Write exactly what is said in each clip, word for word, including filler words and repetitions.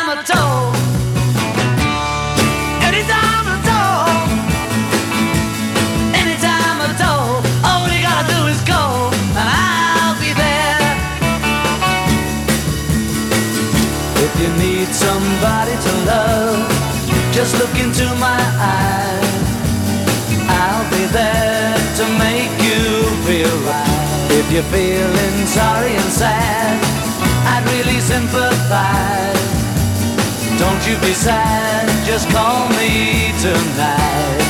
Anytime at all, anytime at all, anytime at all. All you gotta do is go, and I'll be there. If you need somebody to love, just look into my eyes. I'll be there to make you feel right. If you're feeling sorry and sad, I'd really sympathize. Don't you be sad, just call me tonight.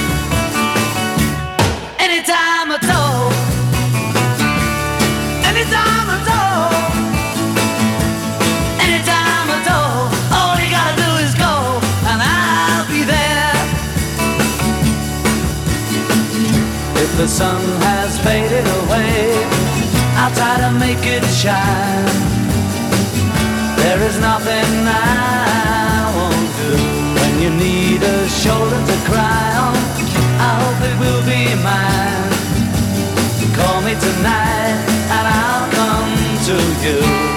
Anytime at all, anytime at all, anytime at all. All you gotta do is go, and I'll be there. If the sun has faded away, I'll try to make it shine. There is nothing I won't do. When you need a shoulder to cry on, I hope it will be mine. Call me tonight and I'll come to you.